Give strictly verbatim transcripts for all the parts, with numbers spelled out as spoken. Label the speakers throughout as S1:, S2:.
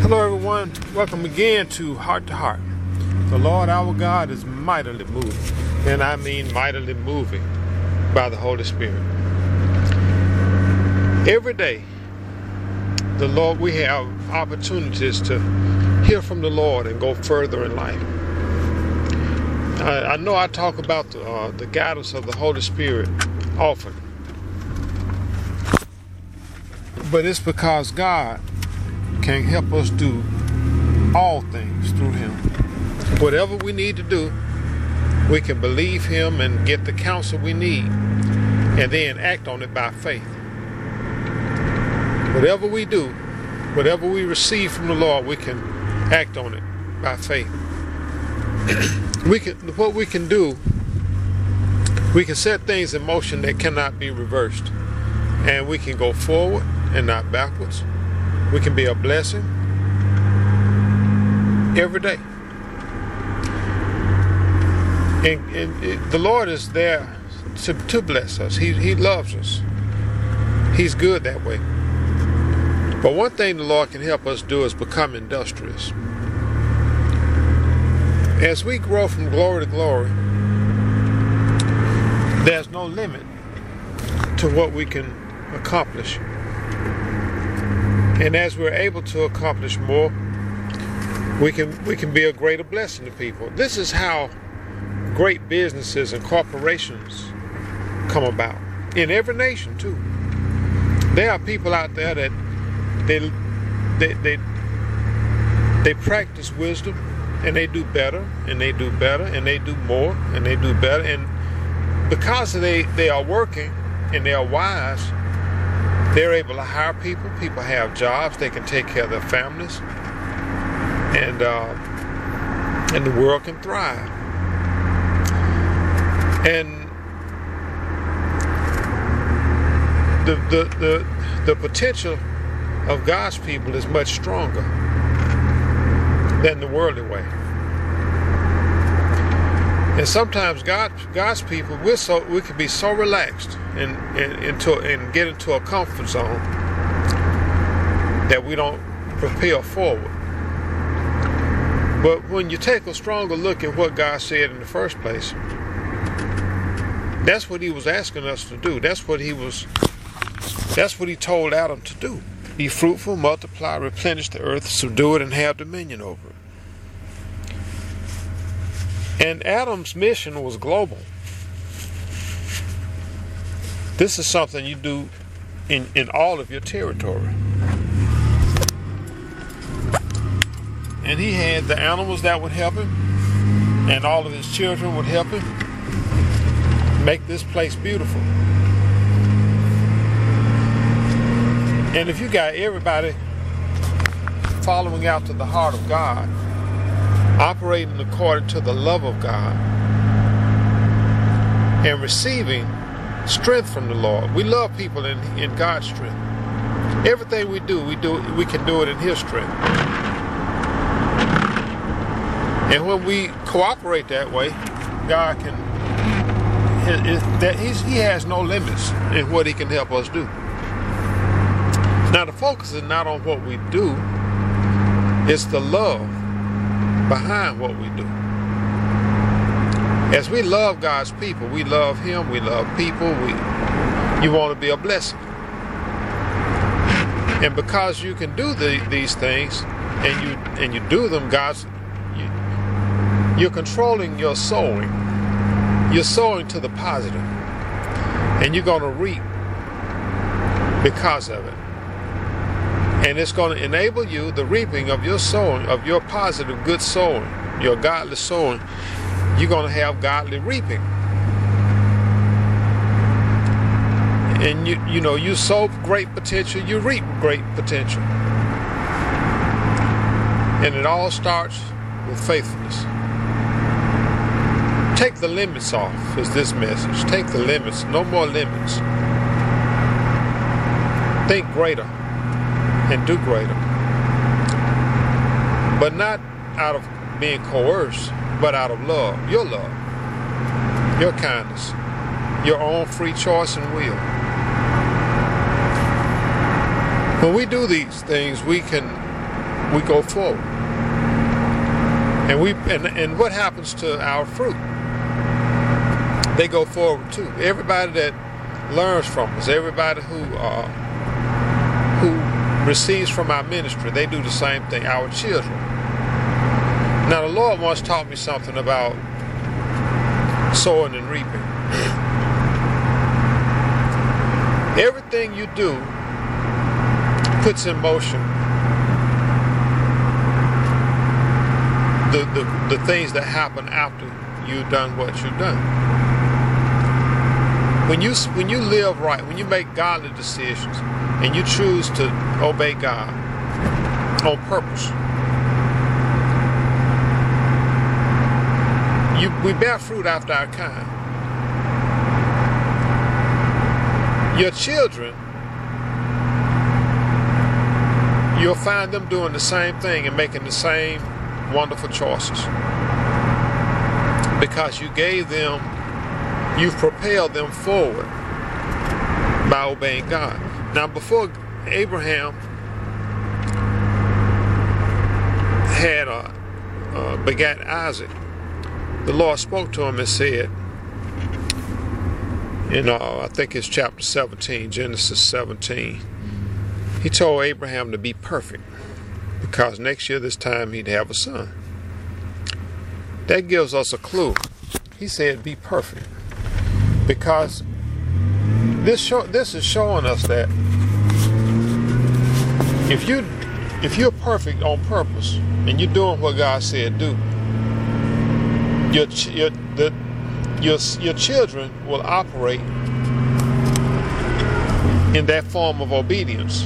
S1: Hello everyone, welcome again to Heart to Heart. The Lord our God is mightily moving, and I mean mightily moving by the Holy Spirit. Every day, the Lord, we have opportunities to hear from the Lord and go further in life. I, I know I talk about the, uh, the guidance of the Holy Spirit often, but it's because God can help us do all things through Him. Whatever we need to do, we can believe Him and get the counsel we need, and then act on it by faith. Whatever we do, whatever we receive from the Lord, we can act on it by faith. we can, what we can do, we can set things in motion that cannot be reversed, and we can go forward and not backwards. We can be a blessing every day. And, and it, the Lord is there to, to bless us. He, he loves us. He's good that way. But one thing the Lord can help us do is become industrious. As we grow from glory to glory, there's no limit to what we can accomplish. And as we're able to accomplish more, we can we can be a greater blessing to people. This is how great businesses and corporations come about. In every nation too. There are people out there that they they they, they practice wisdom, and they do better, and they do better, and they do more, and they do better. And because they, they are working and they are wise, they're able to hire people. People have jobs. They can take care of their families. And uh, and the world can thrive. And the, the, the, the potential of God's people is much stronger than the worldly way. And sometimes God, God's people, we're so we can be so relaxed and, and into and get into a comfort zone that we don't propel forward. But when you take a stronger look at what God said in the first place, that's what He was asking us to do. That's what He was. That's what He told Adam to do: be fruitful, multiply, replenish the earth, subdue it, and have dominion over it. And Adam's mission was global. This is something you do in, in all of your territory. And he had the animals that would help him, and all of his children would help him make this place beautiful. And if you got everybody following out to the heart of God, operating according to the love of God, and receiving strength from the Lord. We love people in, in God's strength. Everything we do, we do we can do it in His strength. And when we cooperate that way, God can it, it, that he's, He has no limits in what He can help us do. Now the focus is not on what we do, it's the love behind what we do. As we love God's people, we love Him, we love people, we you want to be a blessing. And because you can do the, these things and you and you do them, God's you, you're controlling your sowing. You're sowing to the positive, and you're going to reap because of it. And it's going to enable you, the reaping of your sowing, of your positive, good sowing, your godly sowing, you're going to have godly reaping. And you you know, you sow great potential, you reap great potential. And it all starts with faithfulness. Take the limits off, is this message. Take the limits, no more limits. Think greater. And do greater, but not out of being coerced, but out of love, your love, your kindness, your own free choice and will. When we do these things, we can we go forward. And we and, and what happens to our fruit? They go forward too. Everybody that learns from us, everybody who uh, who receives from our ministry, they do the same thing. Our children. Now, the Lord once taught me something about sowing and reaping. Everything you do puts in motion the, the, the things that happen after you've done what you've done. When you, when you live right, when you make godly decisions, and you choose to obey God on purpose, you, we bear fruit after our kind. Your children, you'll find them doing the same thing and making the same wonderful choices. Because you gave them, you've propelled them forward by obeying God. Now, before Abraham had a, uh, begat Isaac, the Lord spoke to him and said, in uh, I think it's chapter seventeen, Genesis seventeen, he told Abraham to be perfect because next year this time he'd have a son. That gives us a clue. He said be perfect because this show, this is showing us that if you if you're perfect on purpose and you're doing what God said do, your your the Your, your children will operate in that form of obedience.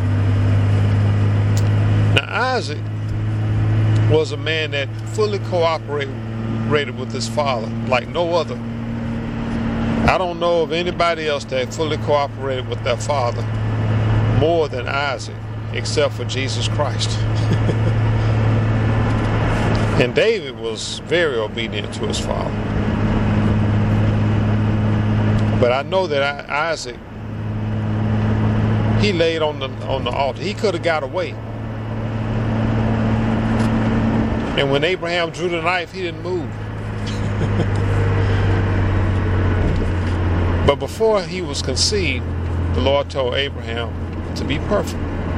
S1: Now, Isaac was a man that fully cooperated with his father like no other. I don't know of anybody else that fully cooperated with their father more than Isaac, except for Jesus Christ. And David was very obedient to his father. But I know that Isaac, he laid on the on the altar. He could have got away. And when Abraham drew the knife, he didn't move. But before he was conceived, the Lord told Abraham to be perfect.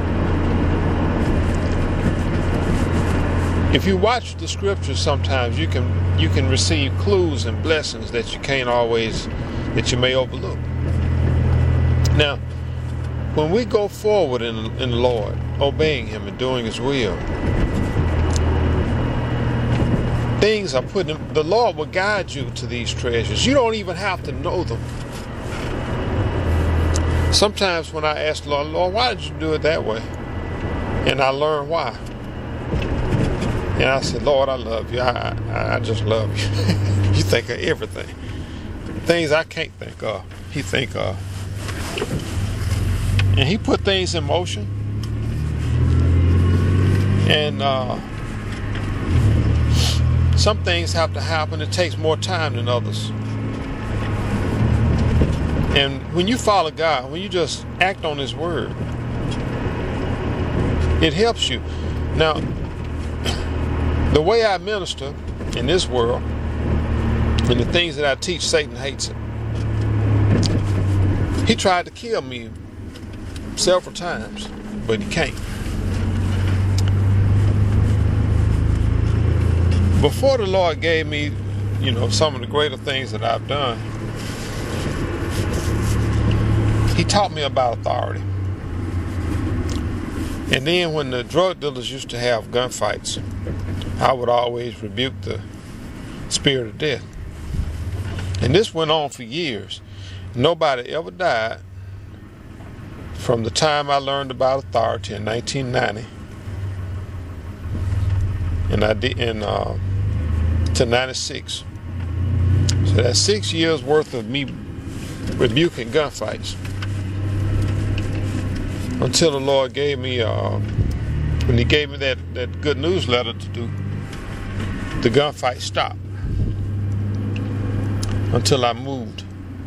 S1: If you watch the scriptures, sometimes you can you can receive clues and blessings that you can't always that you may overlook. Now, when we go forward in, in the Lord, obeying Him and doing His will, things are put in, the Lord will guide you to these treasures. You don't even have to know them. Sometimes when I ask the Lord, Lord, why did you do it that way? And I learn why. And I said, Lord, I love you. I, I, I just love you. You think of everything. Things I can't think of, He think of. And He put things in motion. And uh, some things have to happen. It takes more time than others. And when you follow God, when you just act on His word, it helps you. Now, the way I minister in this world, and the things that I teach, Satan hates it. He tried to kill me several times, but he can't. Before the Lord gave me, you know, some of the greater things that I've done, He taught me about authority. And then when the drug dealers used to have gunfights, I would always rebuke the spirit of death. And this went on for years. Nobody ever died from the time I learned about authority in nineteen ninety, and I did in uh, to ninety-six. So that's six years worth of me rebuking gunfights until the Lord gave me uh, when He gave me that that good news letter to do. The gunfight stopped until I moved.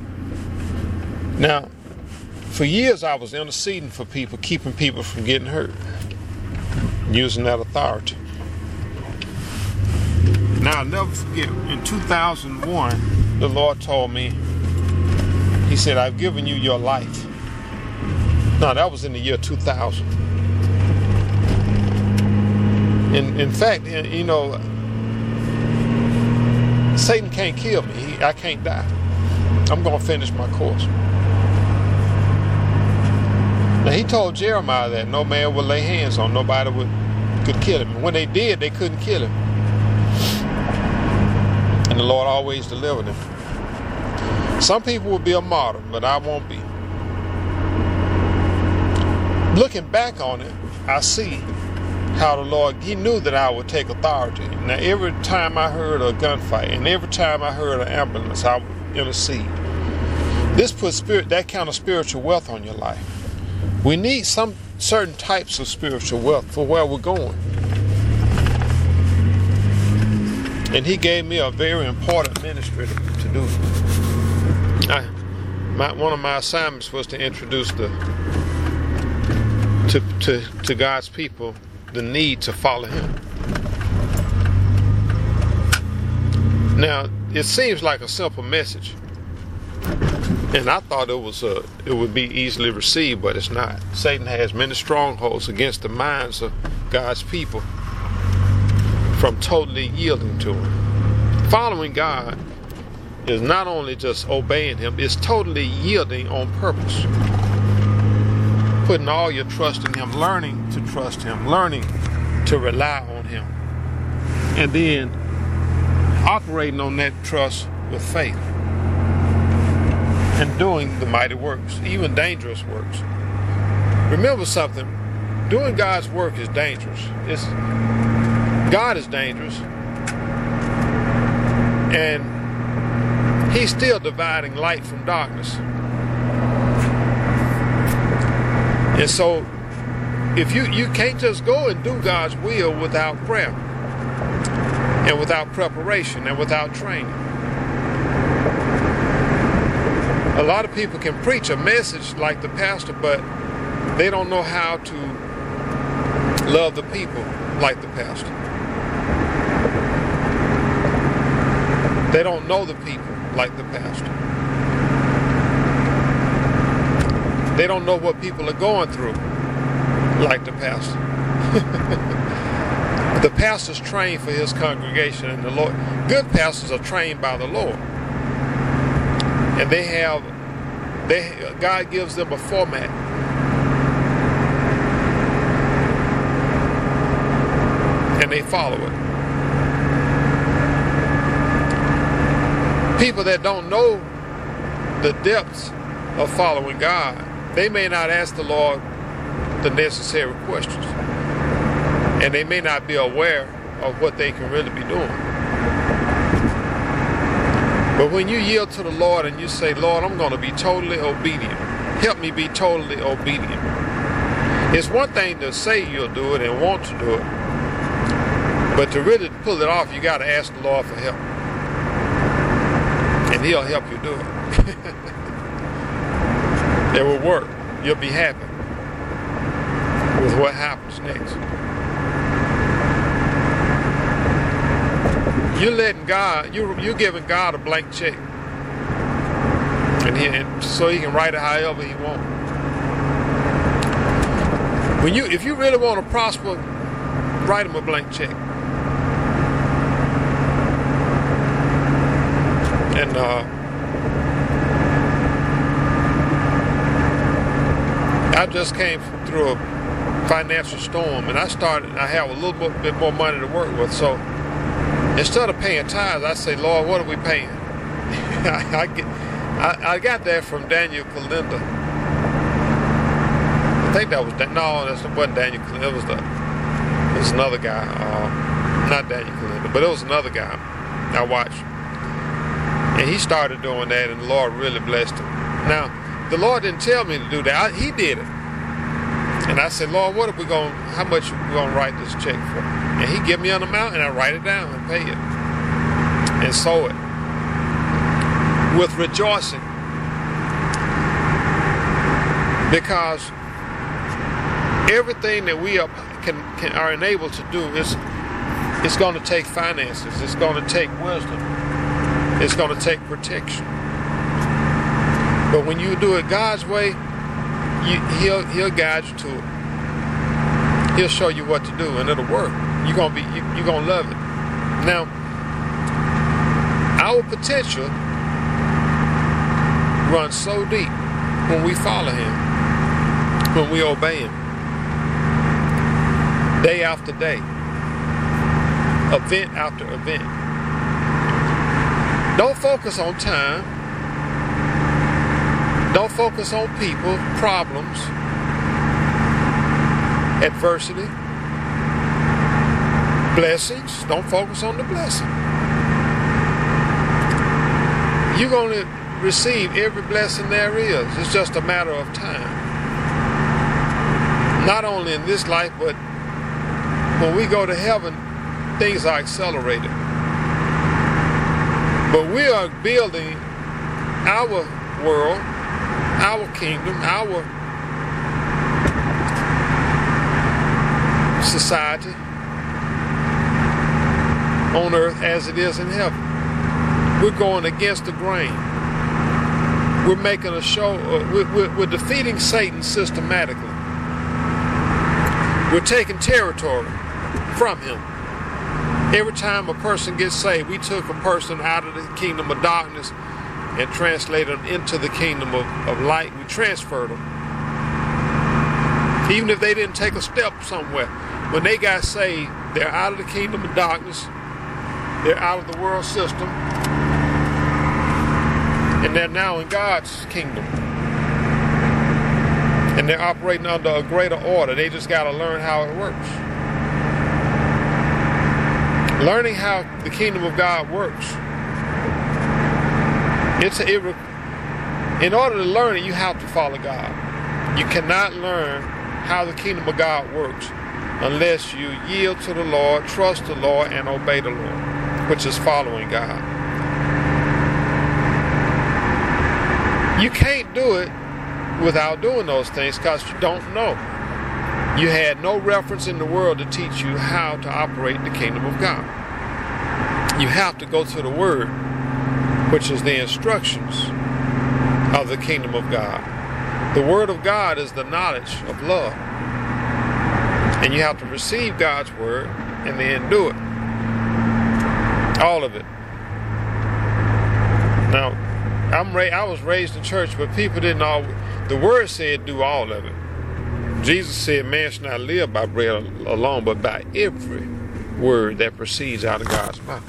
S1: Now, for years I was interceding for people, keeping people from getting hurt. using that authority. Now, I'll never forget, in two thousand one, the Lord told me, He said, I've given you your life. No, that was in the year two thousand. In, in fact, you know, Satan can't kill me. He, I can't die. I'm going to finish my course. Now, He told Jeremiah that no man would lay hands on, nobody would could kill him. When they did, they couldn't kill him. And the Lord always delivered him. Some people will be a martyr, but I won't be. Looking back on it, I see how the Lord, He knew that I would take authority. Now, every time I heard a gunfight and every time I heard an ambulance, I would intercede. This puts spirit, that kind of spiritual wealth on your life. We need some certain types of spiritual wealth for where we're going. And He gave me a very important ministry to, to do. I, my, one of my assignments was to introduce the to, to, to God's people the need to follow Him. Now, it seems like a simple message, and I thought it was a, it would be easily received, but it's not. Satan has many strongholds against the minds of God's people from totally yielding to Him. Following God is not only just obeying Him, it's totally yielding on purpose. Putting all your trust in Him, learning to trust Him, learning to rely on Him, and then operating on that trust with faith and doing the mighty works, even dangerous works. Remember something, doing God's work is dangerous. It's, God is dangerous, and He's still dividing light from darkness. And so, if you, you can't just go and do God's will without prayer, and without preparation, and without training. A lot of people can preach a message like the pastor, but they don't know how to love the people like the pastor. They don't know the people like the pastor. They don't know what people are going through like the pastor. The pastor's trained for his congregation, and the Lord, good pastors are trained by the Lord. And they have, they God gives them a format. And they follow it. People that don't know the depths of following God, they may not ask the Lord the necessary questions. And they may not be aware of what they can really be doing. But when you yield to the Lord and you say, Lord, I'm going to be totally obedient. Help me be totally obedient. It's one thing to say you'll do it and want to do it. But to really pull it off, you got to ask the Lord for help. And He'll help you do it. It will work. You'll be happy with what happens next. You're letting God, you you're giving God a blank check, and, he, and so He can write it however He wants. When you, if you really want to prosper, write Him a blank check. And uh, I just came through a financial storm, and I started. I have a little bit more money to work with, so instead of paying tithes, I say, Lord, what are we paying? I, I, get, I, I got that from Daniel Kalenda. I think that was that. No, that wasn't Daniel Kalenda. It was the. It was another guy. Uh, not Daniel Kalenda, but it was another guy I watched. And he started doing that, and the Lord really blessed him. Now, the Lord didn't tell me to do that. I, he did it. And I said, Lord, what are we going? How much are we going to write this check for? And He give me an amount, and I write it down and pay it, and sow it with rejoicing, because Everything that we are, can, can are enabled to do is it's going to take finances. It's going to take wisdom. It's going to take protection. But when you do it God's way, you, he'll he'll guide you to it. He'll show you what to do, and it'll work. You're gonna be you, you're gonna love it. Now, our potential runs so deep when we follow Him, when we obey Him, day after day, event after event. Don't focus on time. Don't focus on people, problems, adversity, blessings. Don't focus on the blessing. You're going to receive every blessing there is. It's just a matter of time. Not only in this life, but when we go to heaven, things are accelerated. But we are building our world, our kingdom, our society on earth as it is in heaven. We're going against the grain. We're making a show, uh, we're, we're, we're defeating Satan systematically. We're taking territory from him. Every time a person gets saved, we took a person out of the kingdom of darkness and translated them into the kingdom of, of light. We transferred them. Even if they didn't take a step somewhere, when they got saved, they're out of the kingdom of darkness. They're out of the world system. And they're now in God's kingdom. And they're operating under a greater order. They just got to learn how it works. Learning how the kingdom of God works. It's a, it, in order to learn it, you have to follow God. You cannot learn how the kingdom of God works unless you yield to the Lord, trust the Lord, and obey the Lord, which is following God. You can't do it without doing those things because you don't know. You had no reference in the world to teach you how to operate the kingdom of God. You have to go to the Word, which is the instructions of the kingdom of God. The Word of God is the knowledge of love. And you have to receive God's Word and then do it. All of it. Now, I'm ra- I was raised in church, but people didn't all. The Word said do all of it. Jesus said man should not live by bread alone, but by every word that proceeds out of God's mouth.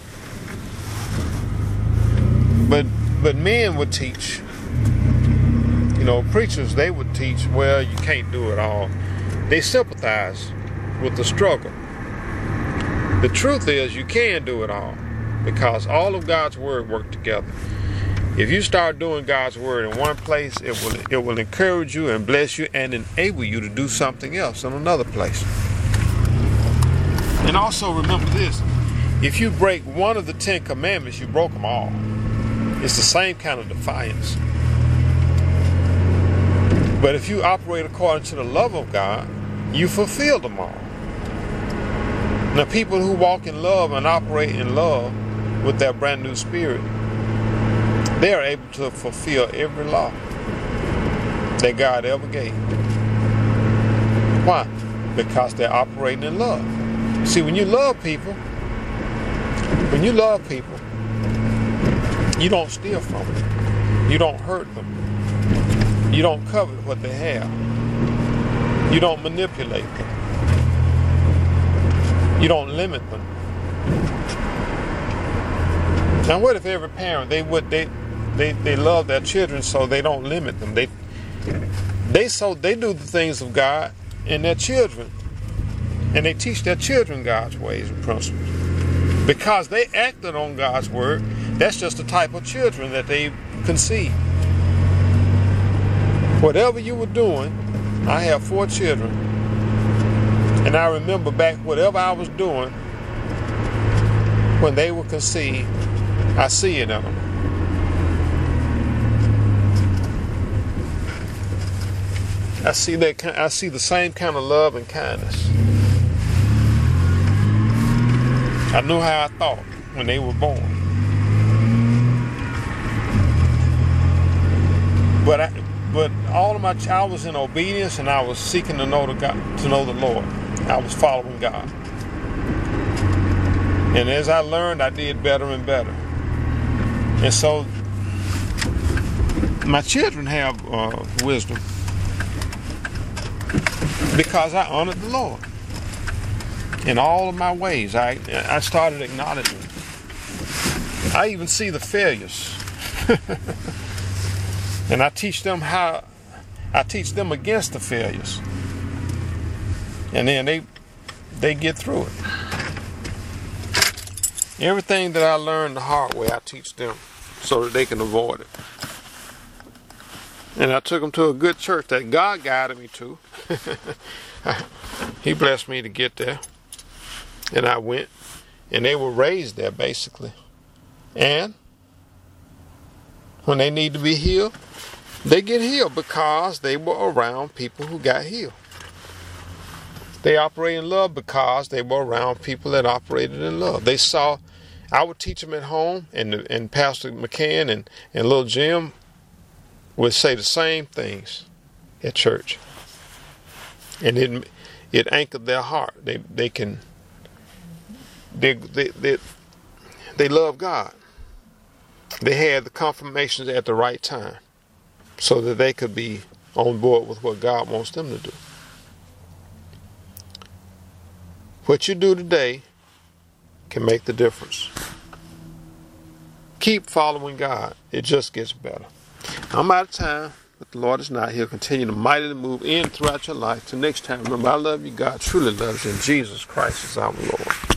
S1: But but men would teach, you know, preachers, they would teach, well, you can't do it all. They sympathize with the struggle. The truth is you can do it all because all of God's word work together. If you start doing God's word in one place, it will it will encourage you and bless you and enable you to do something else in another place. And also remember this, if you break one of the Ten Commandments, you broke them all. It's the same kind of defiance. But if you operate according to the love of God, you fulfill them all. Now, people who walk in love and operate in love with their brand new spirit, they are able to fulfill every law that God ever gave. Why? Because they're operating in love. See, when you love people, when you love people, you don't steal from them. You don't hurt them. You don't covet what they have. You don't manipulate them. You don't limit them. Now, what if every parent, they would they they they love their children, so they don't limit them. They they so they do the things of God in their children, and they teach their children God's ways and principles because they acted on God's word. That's just the type of children that they conceive. Whatever you were doing, I have four children, and I remember back whatever I was doing when they were conceived, I see it in them. I I see that. I see the same kind of love and kindness. I knew how I thought when they were born, but I, but all of my I was in obedience, and I was seeking to know the God, to know the Lord. I was following God, and as I learned, I did better and better. And so, my children have uh, wisdom because I honored the Lord in all of my ways. I I started acknowledging. I even see the failures, and I teach them how. I teach them against the failures, and then they they get through it. Everything that I learned the hard way, I teach them so that they can avoid it. And I took them to a good church that God guided me to. He blessed me to get there. And I went, and they were raised there, basically. And when they need to be healed, they get healed because they were around people who got healed. They operate in love because they were around people that operated in love. They saw, I would teach them at home, and and Pastor McCann and, and little Jim would say the same things at church. And it it anchored their heart. They they can they they they, they love God. They had the confirmations at the right time so that they could be on board with what God wants them to do. What you do today can make the difference. Keep following God. It just gets better. I'm out of time, but the Lord is not. He'll continue to mightily move in throughout your life. Till next time, remember, I love you. God truly loves you, and Jesus Christ is our Lord.